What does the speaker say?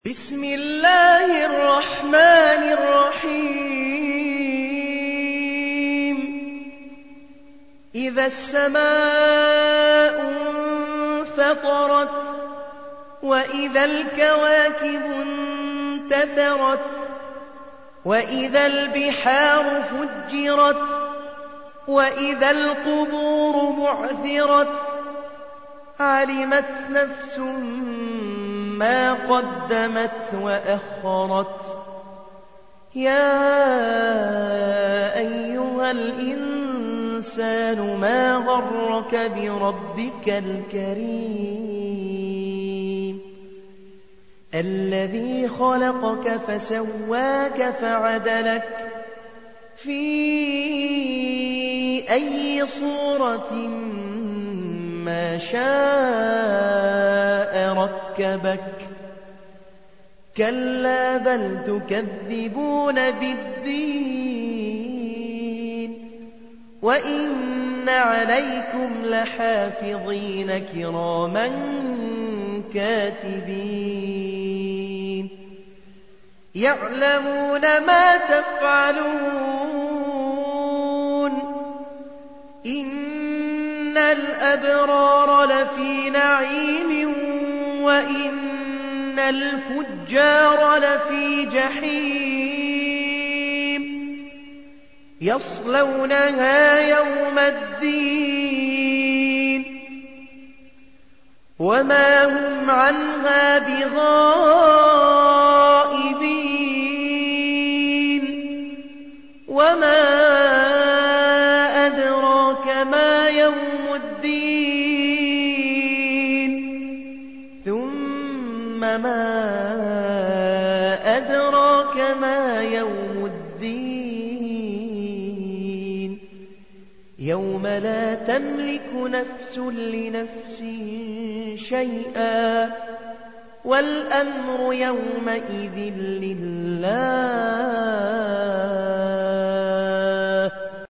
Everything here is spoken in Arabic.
بسم الله الرحمن الرحيم إذا السماء انفطرت وإذا الكواكب انتثرت وإذا البحار فجرت وإذا القبور بعثرت علمت نفس ما قدمت وأخرت يا أيها الإنسان ما غرك بربك الكريم الذي خلقك فسواك فعدلك في أي صورة ما شاء ركبك كلا بل تكذبون بالدين وإن عليكم لحافظين كراما كاتبين يعلمون ما تفعلون إن الأبرار لفي نعيم وإن الفجار لفي جحيم يصلونها يوم الدين وما هم عنها بغائبين وما أدراك ما يوم الدين ثم ما أدراك ما يوم الدين يوم لا تملك نفس لنفس شيئا والأمر يومئذ لله